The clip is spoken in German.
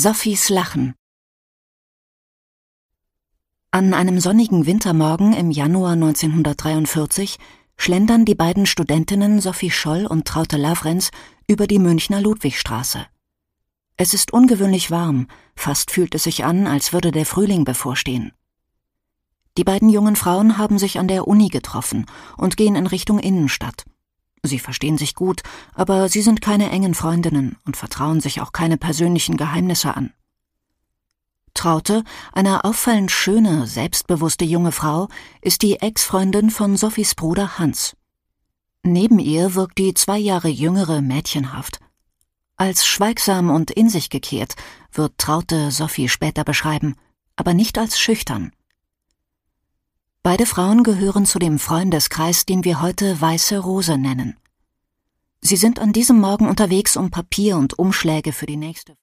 Sophies Lachen. An einem sonnigen Wintermorgen im Januar 1943 schlendern die beiden Studentinnen Sophie Scholl und Traute Lavrenz über die Münchner Ludwigstraße. Es ist ungewöhnlich warm, fast fühlt es sich an, als würde der Frühling bevorstehen. Die beiden jungen Frauen haben sich an der Uni getroffen und gehen in Richtung Innenstadt. Sie verstehen sich gut, aber sie sind keine engen Freundinnen und vertrauen sich auch keine persönlichen Geheimnisse an. Traute, eine auffallend schöne, selbstbewusste junge Frau, ist die Ex-Freundin von Sophies Bruder Hans. Neben ihr wirkt die 2 Jahre jüngere mädchenhaft. Als schweigsam und in sich gekehrt wird Traute Sophie später beschreiben, aber nicht als schüchtern. Beide Frauen gehören zu dem Freundeskreis, den wir heute Weiße Rose nennen. Sie sind an diesem Morgen unterwegs, um Papier und Umschläge für die nächste